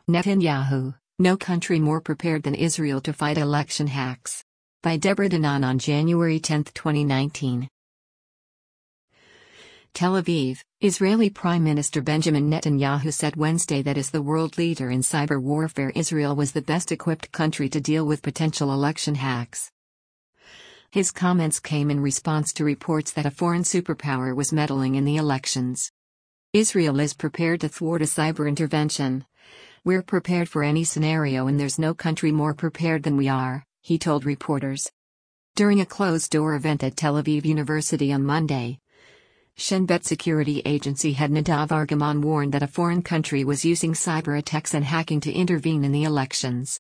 Netanyahu, no country more prepared than Israel to fight election hacks. By Deborah Danan on January 10, 2019. Tel Aviv, Israeli Prime Minister Benjamin Netanyahu said Wednesday that as the world leader in cyber warfare, Israel was the best equipped country to deal with potential election hacks. His comments came in response to reports that a foreign superpower was meddling in the elections. Israel is prepared to thwart a cyber intervention. We're prepared for any scenario and there's no country more prepared than we are, he told reporters. During a closed-door event at Tel Aviv University on Monday, Shin Bet security agency head Nadav Argaman warned that a foreign country was using cyber attacks and hacking to intervene in the elections.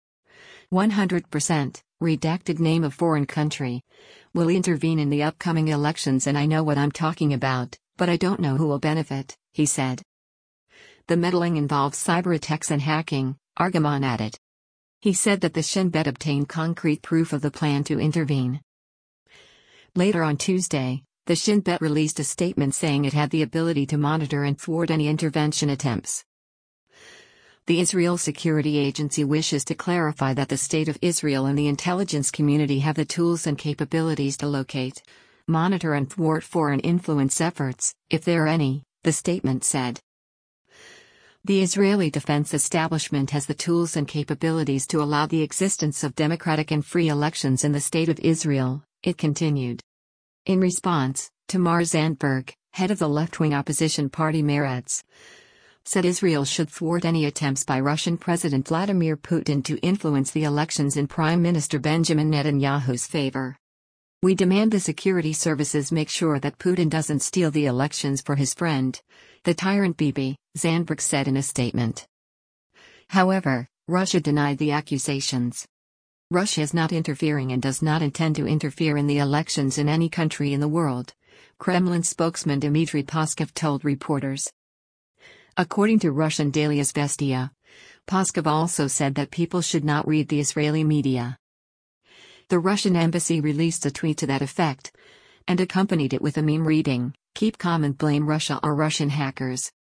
100%, redacted name of foreign country, will intervene in the upcoming elections and I know what I'm talking about, but I don't know who will benefit, he said. The meddling involves cyber attacks and hacking, Argaman added. He said that the Shin Bet obtained concrete proof of the plan to intervene. Later on Tuesday, the Shin Bet released a statement saying it had the ability to monitor and thwart any intervention attempts. The Israel Security Agency wishes to clarify that the State of Israel and the intelligence community have the tools and capabilities to locate, monitor and thwart foreign influence efforts, if there are any, the statement said. The Israeli defense establishment has the tools and capabilities to allow the existence of democratic and free elections in the State of Israel, it continued. In response, Tamar Zandberg, head of the left-wing opposition party Meretz, said Israel should thwart any attempts by Russian President Vladimir Putin to influence the elections in Prime Minister Benjamin Netanyahu's favor. We demand the security services make sure that Putin doesn't steal the elections for his friend, the tyrant Bibi, Zandberg said in a statement. However, Russia denied the accusations. Russia is not interfering and does not intend to interfere in the elections in any country in the world, Kremlin spokesman Dmitry Peskov told reporters. According to Russian daily Izvestia, Peskov also said that people should not read the Israeli media. The Russian embassy released a tweet to that effect, and accompanied it with a meme reading, "Keep calm and blame Russia or Russian hackers."